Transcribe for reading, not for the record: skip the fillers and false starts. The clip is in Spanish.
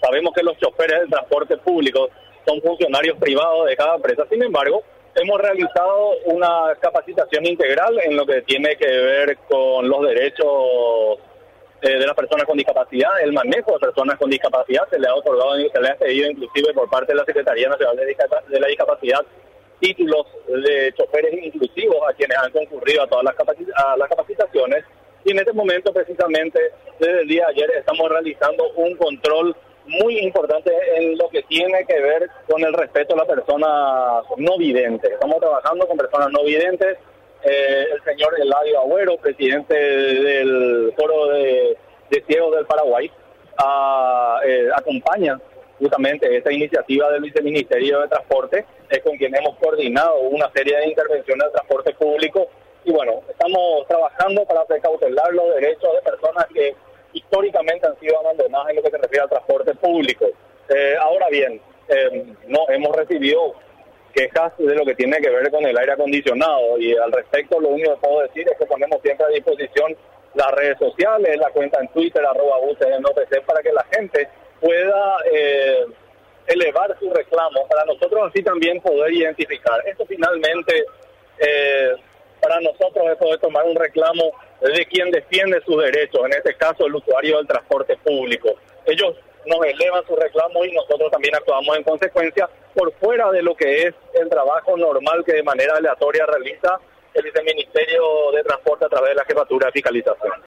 Sabemos que los choferes del transporte público son funcionarios privados de cada empresa. Sin embargo, hemos realizado una capacitación integral en lo que tiene que ver con los derechos de las personas con discapacidad, el manejo de personas con discapacidad. Se le ha otorgado, se le ha pedido inclusive por parte de la Secretaría Nacional de la Discapacidad títulos de choferes inclusivos a quienes han concurrido a todas las capacitaciones. Y en este momento, precisamente, desde el día de ayer, estamos realizando un control muy importante en lo que tiene que ver con el respeto a las personas no videntes. Estamos trabajando con personas no videntes. El señor Eladio Agüero, presidente del Foro de Ciegos del Paraguay, acompaña justamente esta iniciativa del Viceministerio de Transporte, es con quien hemos coordinado una serie de intervenciones de transporte público. Y bueno, estamos trabajando para precautelar los derechos de personas que históricamente han sido abandonadas en lo que se refiere al transporte público. Ahora bien, no hemos recibido quejas de lo que tiene que ver con el aire acondicionado, y al respecto lo único que puedo decir es que ponemos siempre a disposición las redes sociales, la cuenta en Twitter, @UCNOPC, para que la gente pueda elevar su reclamo, para nosotros así también poder identificar. Esto finalmente, para nosotros es poder tomar un reclamo de quien defiende sus derechos, en este caso el usuario del transporte público. Ellos nos elevan sus reclamos y nosotros también actuamos en consecuencia, por fuera de lo que es el trabajo normal que de manera aleatoria realiza el Viceministerio de Transporte a través de la Jefatura de Fiscalización.